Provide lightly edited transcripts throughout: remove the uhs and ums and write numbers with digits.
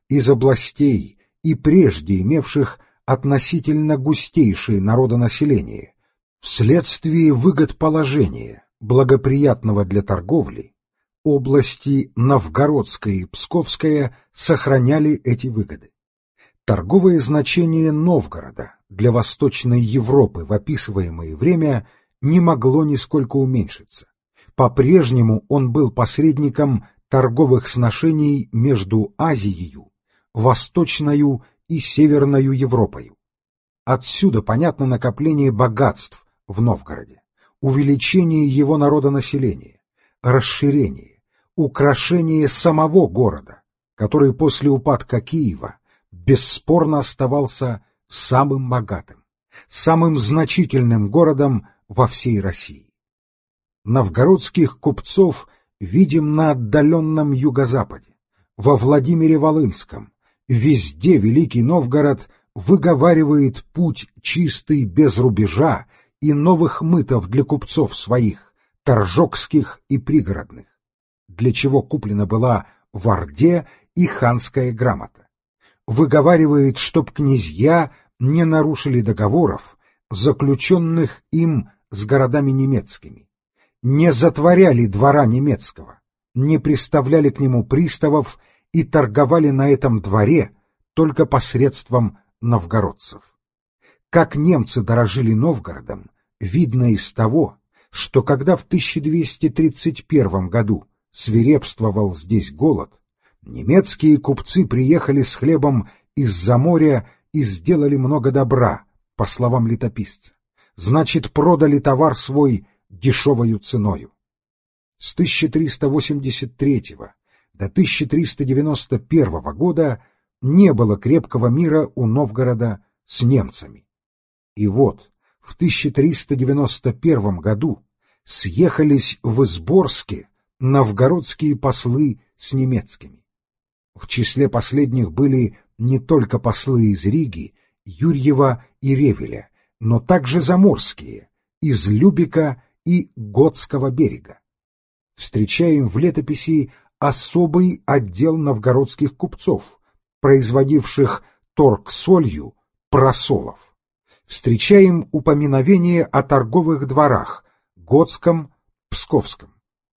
из областей и прежде имевших относительно густейшее народонаселение, вследствие выгод положения, благоприятного для торговли, области Новгородская и Псковская сохраняли эти выгоды. Торговое значение Новгорода для Восточной Европы в описываемое время не могло нисколько уменьшиться. По-прежнему он был посредником торговых сношений между Азией, Восточною и Северною Европою. Отсюда понятно накопление богатств в Новгороде, увеличение его народонаселения, расширение, украшение самого города, который после упадка Киева бесспорно оставался самым богатым, самым значительным городом во всей России. Новгородских купцов видим на отдаленном юго-западе, во Владимире-Волынском. Везде Великий Новгород выговаривает путь чистый без рубежа и новых мытов для купцов своих, торжокских и пригородных, для чего куплена была в Орде и ханская грамота. Выговаривает, чтоб князья не нарушили договоров, заключенных им с городами немецкими, не затворяли двора немецкого, не приставляли к нему приставов и торговали на этом дворе только посредством новгородцев. Как немцы дорожили Новгородом, видно из того, что когда в 1231 году свирепствовал здесь голод, немецкие купцы приехали с хлебом из-за моря и сделали много добра, по словам летописца. Значит, продали товар свой дешевою ценою. С 1383 до 1391 года не было крепкого мира у Новгорода с немцами. И вот в 1391 году съехались в Изборске новгородские послы с немецкими. В числе последних были не только послы из Риги, Юрьева и Ревеля, но также заморские, из Любека и Готского берега. Встречаем в летописи особый отдел новгородских купцов, производивших торг солью, просолов. Встречаем упоминовение о торговых дворах Готском, Псковском.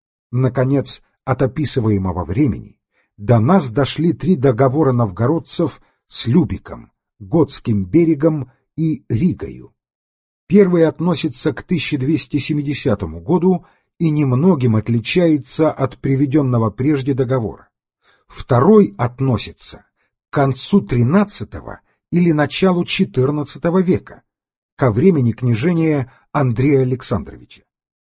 Наконец, от описываемого времени до нас дошли 3 договора новгородцев с Любеком, Готским берегом и Ригою. Первый относится к 1270 году и немногим отличается от приведенного прежде договора. Второй относится к концу XIII или началу XIV века, ко времени княжения Андрея Александровича.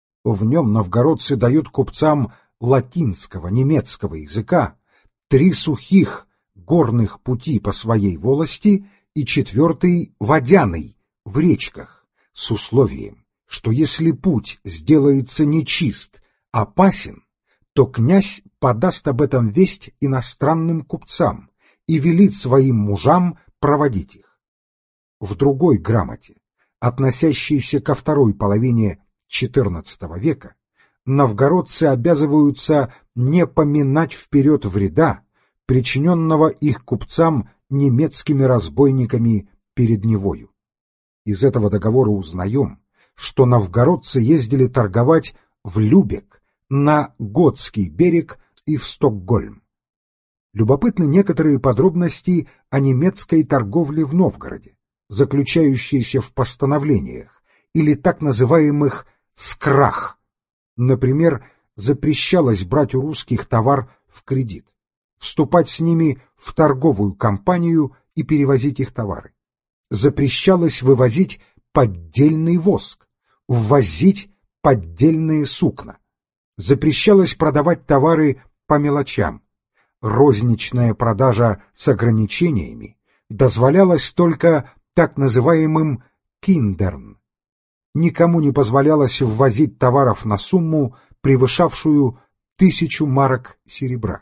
В нем новгородцы дают купцам латинского, немецкого языка 3 сухих горных пути по своей волости и 4 водяный в речках, с условием, что если путь сделается нечист, опасен, то князь подаст об этом весть иностранным купцам и велит своим мужам проводить их. В другой грамоте, относящейся ко второй половине XIV века, новгородцы обязываются не поминать вперед вреда, причиненного их купцам немецкими разбойниками перед Невою. Из этого договора узнаем, что новгородцы ездили торговать в Любек, на Готский берег и в Стокгольм. Любопытны некоторые подробности о немецкой торговле в Новгороде, заключающиеся в постановлениях или так называемых скрах. Например, запрещалось брать у русских товар в кредит, вступать с ними в торговую компанию и перевозить их товары. Запрещалось вывозить поддельный воск, ввозить поддельные сукна. Запрещалось продавать товары по мелочам. Розничная продажа с ограничениями дозволялась только так называемым киндерн. Никому не позволялось ввозить товаров на сумму, превышавшую 1000 марок серебра.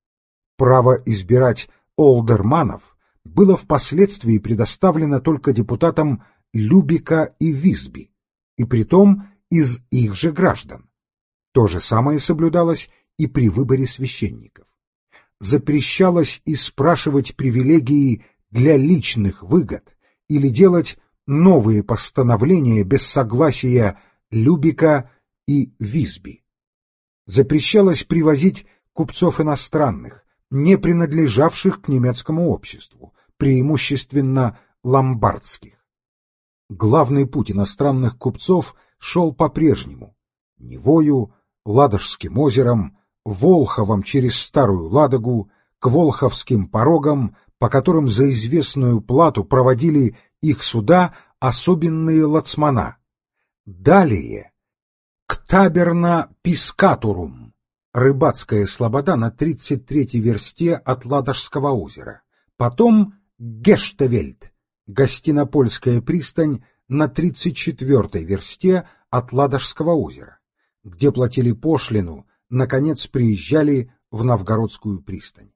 Право избирать олдерманов было впоследствии предоставлено только депутатам Любека и Висби, и притом из их же граждан. То же самое соблюдалось и при выборе священников. запрещалось и спрашивать привилегии для личных выгод или делать новые постановления без согласия Любека и Висби. Запрещалось привозить купцов иностранных, не принадлежавших к немецкому обществу, преимущественно ломбардских. Главный путь иностранных купцов шел по-прежнему — Невою, Ладожским озером, Волховом через Старую Ладогу, к Волховским порогам, по которым за известную плату проводили их суда особенные лоцмана. Далее к Таберна-Пискатурум, рыбацкая слобода на 33-й версте от Ладожского озера, потом Гештевельд, Гостинопольская пристань на 34-й версте от Ладожского озера, где платили пошлину, наконец приезжали в Новгородскую пристань.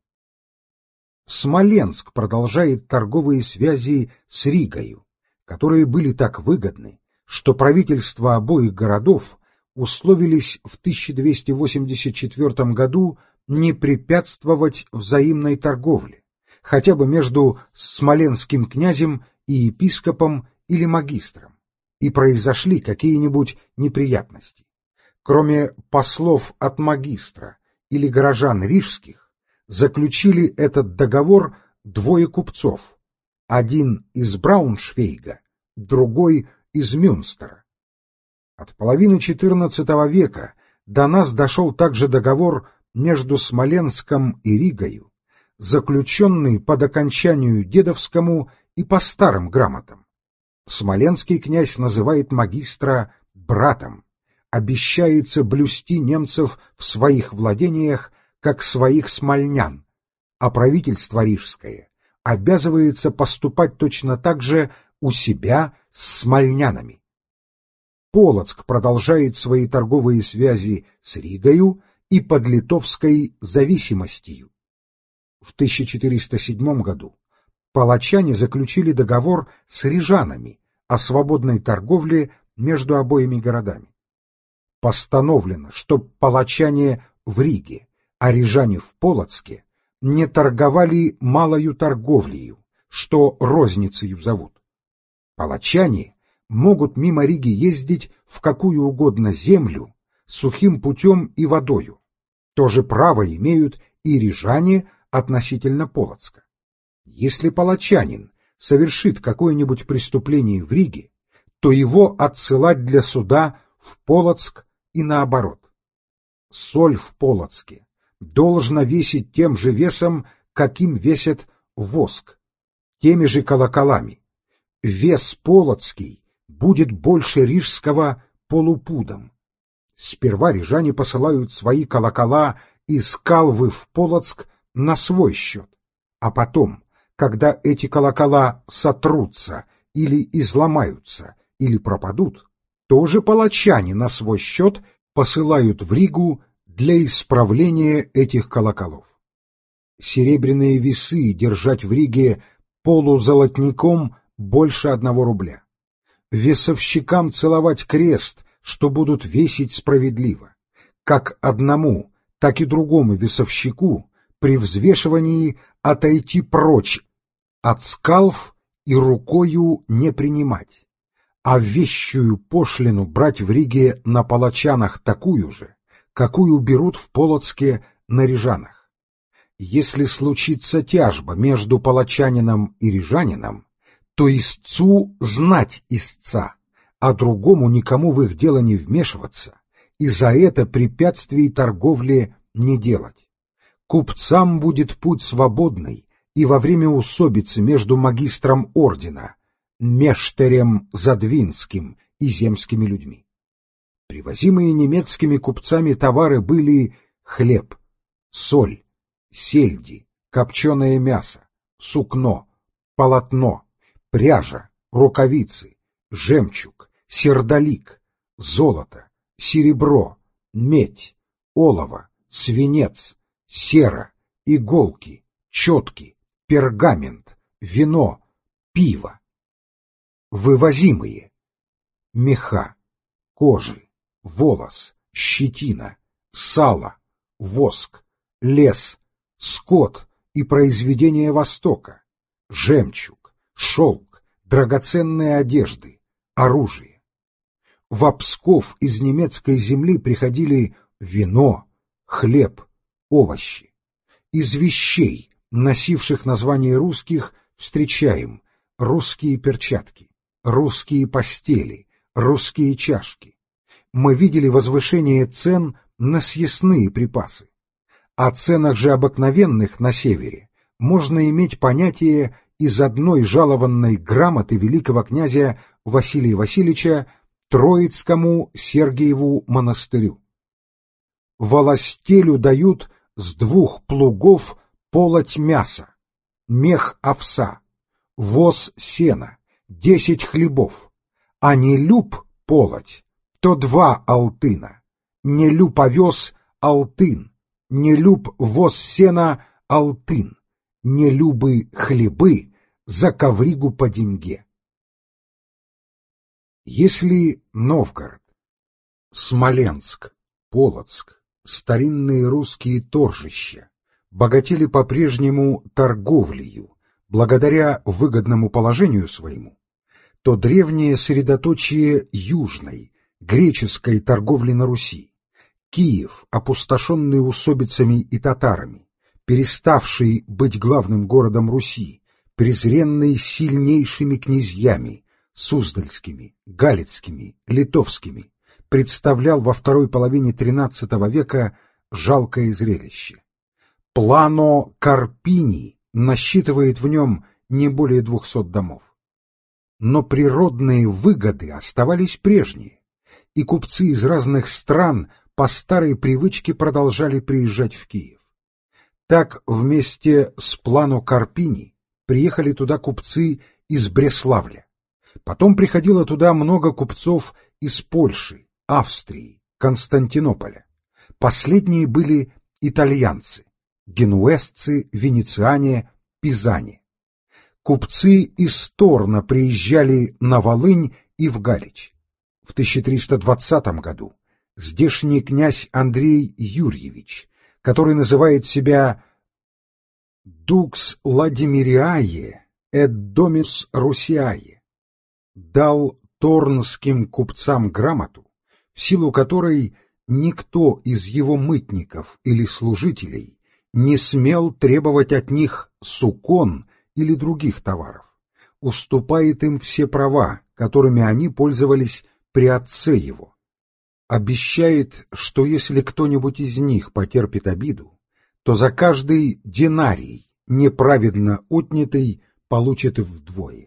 Смоленск продолжает торговые связи с Ригою, которые были так выгодны, что правительства обоих городов условились в 1284 году не препятствовать взаимной торговле, хотя бы между смоленским князем и епископом или магистром, и произошли какие-нибудь неприятности. Кроме послов от магистра или горожан рижских, заключили этот договор двое купцов, один из Брауншвейга, другой из Мюнстера. От половины XIV века до нас дошел также договор между Смоленском и Ригою, заключенный под окончанию Дедовскому и по старым грамотам. Смоленский князь называет магистра братом, обещается блюсти немцев в своих владениях, как своих смольнян, а правительство рижское обязывается поступать точно так же у себя с смольнянами. Полоцк продолжает свои торговые связи с Ригою и под литовской зависимостью. В 1407 году палачане заключили договор с рижанами о свободной торговле между обоими городами. Постановлено, что палачане в Риге, а рижане в Полоцке не торговали малою торговлею, что розницею зовут. Палачане могут мимо Риги ездить в какую угодно землю, сухим путем и водою. То же право имеют и рижане относительно Полоцка. Если палачанин совершит какое-нибудь преступление в Риге, то его отсылать для суда в Полоцк и наоборот. Соль в Полоцке должна весить тем же весом, каким весит воск, теми же колоколами. Вес полоцкий будет больше рижского полупудом. Сперва рижане посылают свои колокола из Калвы в Полоцк на свой счет, а потом, когда эти колокола сотрутся или изломаются, или пропадут, тоже палачане на свой счет посылают в Ригу для исправления этих колоколов. Серебряные весы держать в Риге полузолотником больше 1 рубля. Весовщикам целовать крест, что будут весить справедливо. Как одному, так и другому весовщику при взвешивании отойти прочь от скалв и рукою не принимать, а вещую пошлину брать в Риге на палачанах такую же, какую берут в Полоцке на рижанах. Если случится тяжба между палачанином и рижанином, то истцу знать истца, а другому никому в их дело не вмешиваться, и за это препятствий торговле не делать. Купцам будет путь свободный и во время усобицы между магистром ордена, Мештерем Задвинским и земскими людьми. Привозимые немецкими купцами товары были хлеб, соль, сельди, копченое мясо, сукно, полотно, пряжа, рукавицы, жемчуг, сердолик, золото, серебро, медь, олово, свинец, сера, иголки, четки, пергамент, вино, пиво. Вывозимые: меха, кожи, волос, щетина, сало, воск, лес, скот и произведения Востока, жемчуг, шелк, драгоценные одежды, оружие. В Псков из немецкой земли приходили вино, хлеб, овощи. Из вещей, носивших название русских, встречаем русские перчатки, русские постели, русские чашки. Мы видели возвышение цен на съестные припасы. О ценах же обыкновенных на севере можно иметь понятие из одной жалованной грамоты великого князя Василия Васильевича Троицкому Сергиеву монастырю. Волостелю дают с 2 плугов полоть мяса, мех овса, воз сена, 10 хлебов, а не люб полоть, то 2 алтына, не люб овес алтын, не люб воз сена алтын, не любы хлебы за ковригу по деньге. Если Новгород, Смоленск, Полоцк, старинные русские торжища богатели по-прежнему торговлею, благодаря выгодному положению своему, то древнее средоточие южной, греческой торговли на Руси, Киев, опустошенный усобицами и татарами, переставший быть главным городом Руси, презренный сильнейшими князьями, суздальскими, галицкими, литовскими, представлял во второй половине XIII века жалкое зрелище. Плано Карпини насчитывает в нем не более 200 домов. Но природные выгоды оставались прежние, и купцы из разных стран по старой привычке продолжали приезжать в Киев. Так вместе с Плано Карпини приехали туда купцы из Бреславля. Потом приходило туда много купцов из Польши, Австрии, Константинополя. Последние были итальянцы, генуэзцы, венециане, пизане. Купцы из Торна приезжали на Волынь и в Галич. В 1320 году здешний князь Андрей Юрьевич, который называет себя «Dux Ладимириае et Dominus Rusiae», дал торнским купцам грамоту, в силу которой никто из его мытников или служителей не смел требовать от них сукон или других товаров, уступает им все права, которыми они пользовались при отце его. Обещает, что если кто-нибудь из них потерпит обиду, то за каждый динарий, неправедно отнятый, получит вдвое.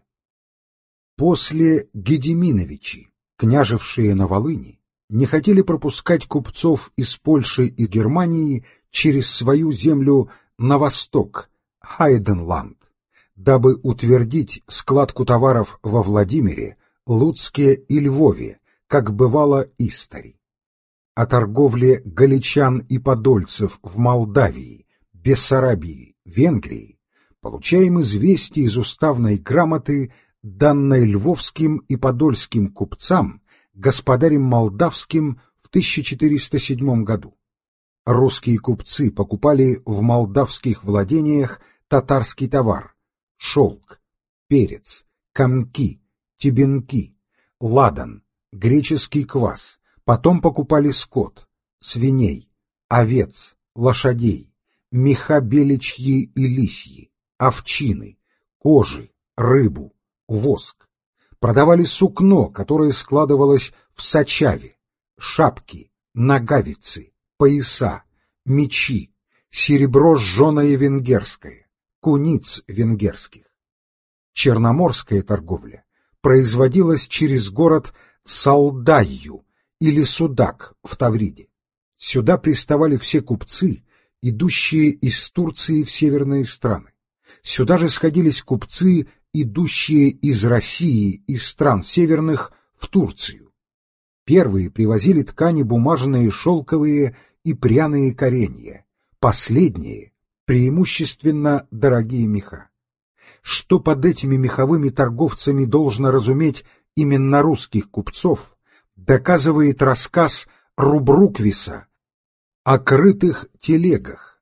После Гедеминовичи, княжевшие на Волыни, не хотели пропускать купцов из Польши и Германии через свою землю на восток, Хайденланд, дабы утвердить складку товаров во Владимире, Луцке и Львове, как бывало истори. О торговле галичан и подольцев в Молдавии, Бессарабии, Венгрии получаем известие из уставной грамоты, данной львовским и подольским купцам господарем молдавским в 1407 году. Русские купцы покупали в молдавских владениях татарский товар — шелк, перец, камки, тебенки, ладан, греческий квас, потом покупали скот, свиней, овец, лошадей, меха беличьи и лисьи, овчины, кожи, рыбу, воск. Продавали сукно, которое складывалось в сачаве, шапки, нагавицы, пояса, мечи, серебро жженое венгерское, куниц венгерских. Черноморская торговля производилась через город Салдайю или Судак в Тавриде. Сюда приставали все купцы, идущие из Турции в северные страны. Сюда же сходились купцы, идущие из России, из стран северных, в Турцию. Первые привозили ткани бумажные, шелковые и пряные коренья, последние — преимущественно дорогие меха. Что под этими меховыми торговцами должно разуметь именно русских купцов, доказывает рассказ Рубруквиса о крытых телегах,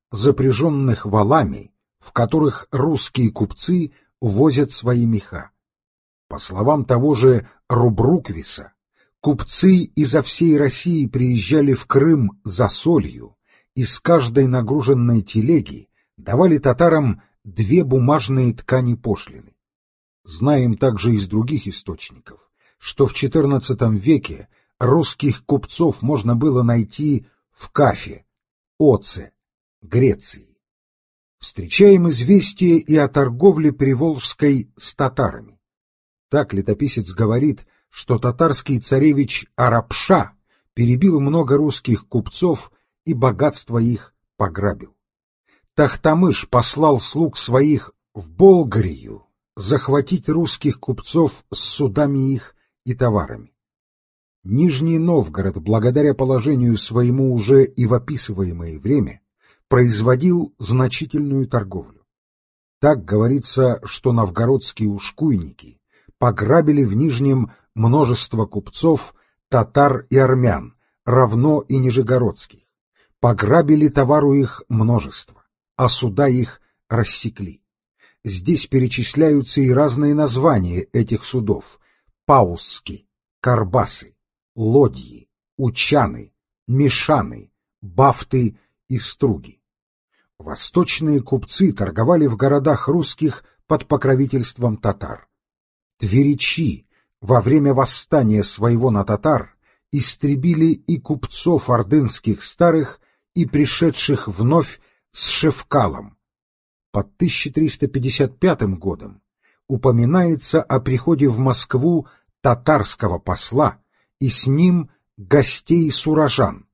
запряженных валами, в которых русские купцы возят свои меха. По словам того же Рубруквиса, купцы изо всей России приезжали в Крым за солью и с каждой нагруженной телеги давали татарам 2 бумажные ткани пошлины. Знаем также из других источников, что в XIV веке русских купцов можно было найти в Кафе, Оце, Греции. Встречаем известия и о торговле приволжской с татарами. Так летописец говорит, что татарский царевич Арапша перебил много русских купцов и богатство их пограбил. Тахтамыш послал слуг своих в Болгарию захватить русских купцов с судами их и товарами. Нижний Новгород, благодаря положению своему уже и в описываемое время, производил значительную торговлю. Так говорится, что новгородские ушкуйники пограбили в Нижнем множество купцов, татар и армян, равно и нижегородских. Пограбили товару их множество, а суда их рассекли. Здесь перечисляются и разные названия этих судов: паусски, карбасы, лодьи, учаны, мешаны, бафты и струги. Восточные купцы торговали в городах русских под покровительством татар. Тверичи во время восстания своего на татар истребили и купцов ордынских старых, и пришедших вновь с Шевкалом. Под 1355 годом упоминается о приходе в Москву татарского посла и с ним гостей сурожан,